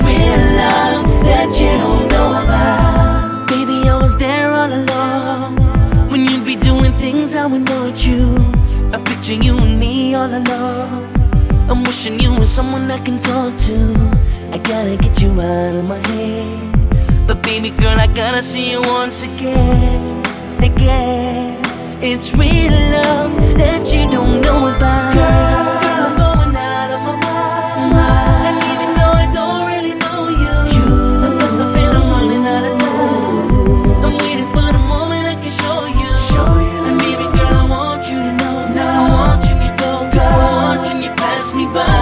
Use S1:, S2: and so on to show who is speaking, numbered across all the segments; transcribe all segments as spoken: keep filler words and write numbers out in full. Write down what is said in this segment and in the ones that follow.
S1: real love that you don't know about. Baby, I was there all along when you'd be doing things I would want you. I picture you and me all along. I'm wishing you were someone I can talk to. I gotta get you out of my head. But baby girl, I gotta see you once again, again. It's real love that you don't know about. Girl, I'm going out of my mind. And even though I don't really know you, you because I feel I'm running out of time. I'm waiting for the moment I can show you, show you. And baby girl, I want you to know, now I want you to go, go. I want you to pass me by.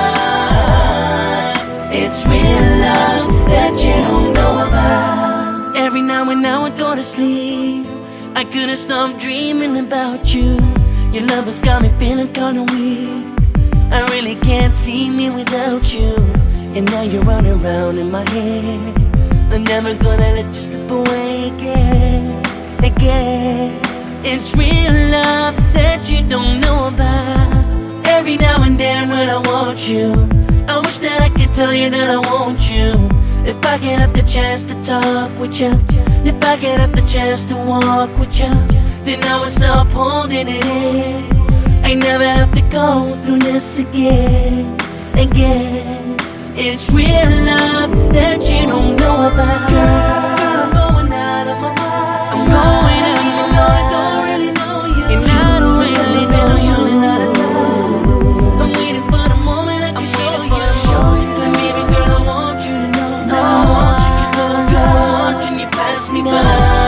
S1: It's real love that you don't know about. Every now and now I go to sleep, I couldn't stop dreaming about you. Your love has got me feeling kinda weak. I really can't see me without you. And now you're running around in my head. I'm never gonna let you slip away again, again. It's real love that you don't know about. Every now and then when I want you, I wish that I could tell you that I want you. If I get up the chance to talk with you, if I get up the chance to walk with you, then I would stop holding it in. I never have to go through this again, again. It's real love that you don't know about. Girl, I'm going out of my mind. I'm going out even though I don't really know you. And I don't really know you. And out of time, I'm waiting for the moment I can show you, show you. And baby girl, I want you to know, now I want you to go, go. I want you to pass me by.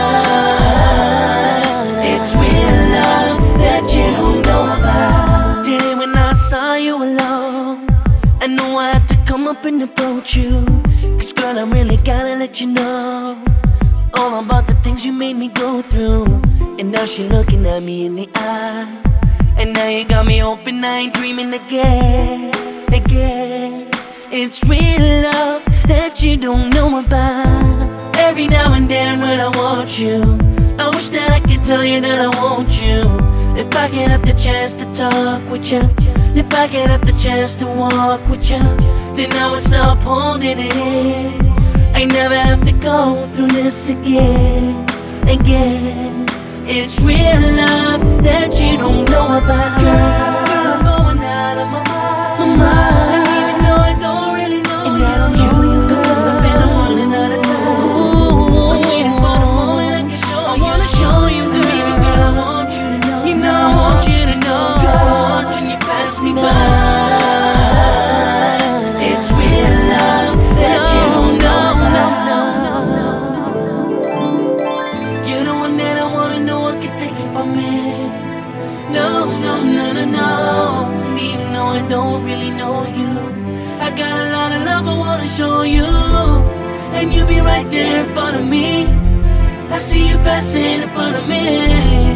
S1: It's real love that you don't know about. Did it when I saw you alone, I knew I had to come up and approach you. Cause girl, I really gotta let you know all about the things you made me go through. And now she looking at me in the eye, and now you got me open, I ain't dreaming again, again. It's real love that you don't know about. Every now and then when I want you, I wish that I could tell you that I want you. If I get up the chance to talk with you, if I get up the chance to walk with you, then I would stop holding it in. I never have to go through this again, again. It's real love that you don't know about. Girl, I'm going out of my mind, my mind. And even though I don't really know and you, I don't know you, cause I feel I'm running out of time. Ooh, I'm waiting for the moment I can show I you, wanna show you, and baby girl, I want you to know, you know I want you to know, girl, I want you to pass me by. It's real love that no, you don't know about. No, no, no. You're the one that I wanna know, I can take it from me. No, no, no, no, no. And even though I don't really know you, I got a lot of love I wanna show you. And you be right there in front of me. I see you passing in front of me.